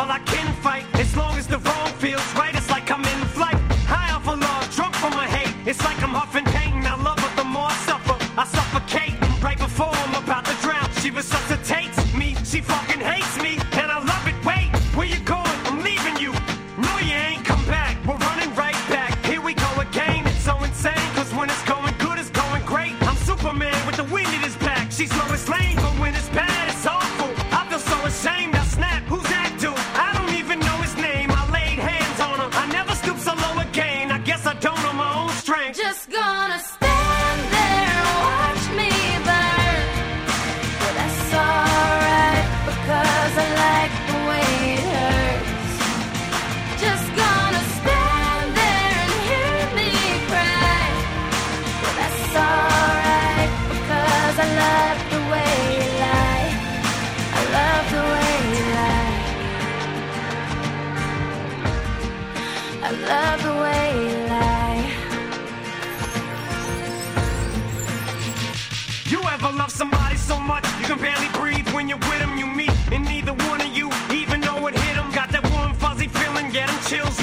Well, I can fight as long as the wrong feels right. It's like I'm in flight, high off of love, drunk from my hate. It's like I'm huffing pain. I love her the more I suffer. I suffocate right before I'm about to drown. She resuscitates me. She fucking hates me, and I love it. Wait, where you going? I'm leaving you. No, you ain't come back. We're running right back. Here we go again. It's so insane, cause when it's going good, it's going great. I'm Superman with the wind in his back. She's Lois Lane, but when it's bad, it's awful. I feel so ashamed. I snap. Who's that dude? I don't even know his name. I laid hands on him. I never stoop so low again. I guess I don't know my own strength. Just gonna stand there and watch me burn. But that's alright, because I like the way it hurts. Just gonna stand there and hear me cry. But that's alright, because I love the way you lie. I love the way you lie. I love the way you lie. You ever love somebody so much you can barely breathe when you're with them? You meet, and neither one of you even know it hit them. Got that warm fuzzy feeling, get them chills